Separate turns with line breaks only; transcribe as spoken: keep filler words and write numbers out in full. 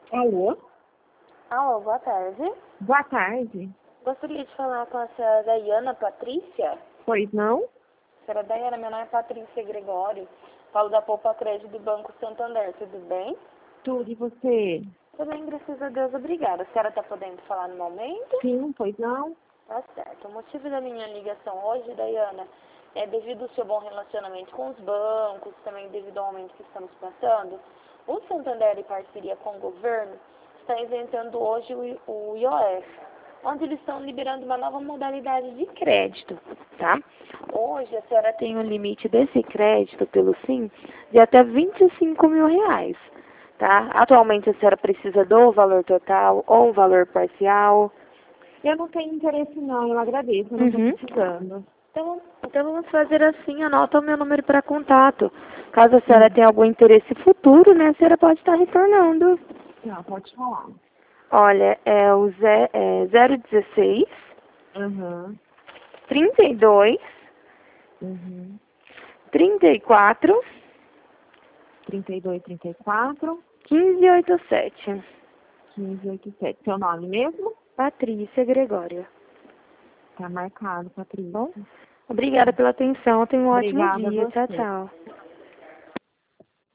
Alô?
Alô, boa tarde.
Boa tarde.
Gostaria de falar com a senhora Daiana Patrícia.
Pois não?
Senhora Daiana, meu nome é Patrícia Gregório. Falo da Poupa Crédito do Banco Santander, tudo bem?
Tudo, e você?
Tudo bem, graças a Deus, obrigada. A senhora está podendo falar no momento?
Sim, pois não?
Tá certo. O motivo da minha ligação hoje, Daiana, é devido ao seu bom relacionamento com os bancos, também devido ao momento que estamos passando. O Santander, em parceria com o governo, está isentando hoje o, o I O F, onde eles estão liberando uma nova modalidade de crédito, tá? Hoje a senhora tem um limite desse crédito pelo Sim de até vinte e cinco mil reais, tá? Atualmente a senhora precisa do valor total ou um valor parcial.
Eu não tenho interesse não, eu agradeço, eu não estou
Uhum.
precisando.
Então, então vamos fazer assim, anota o meu número para contato. Caso a senhora
Sim.
tenha algum interesse futuro, né, a senhora pode estar retornando.
Não, pode falar.
Olha, é o Zé, é zero dezesseis,
Uhum.
trinta e dois,
Uhum.
trinta e quatro,
trinta e dois, trinta e quatro,
quinze oitenta e sete.
quinze, oitenta e sete. Seu nome mesmo?
Patrícia Gregório.
Tá marcado, Patrícia.
Bom, obrigada pela atenção. Tenha um ótimo
Obrigada a
dia. Tchau,
você.
tchau.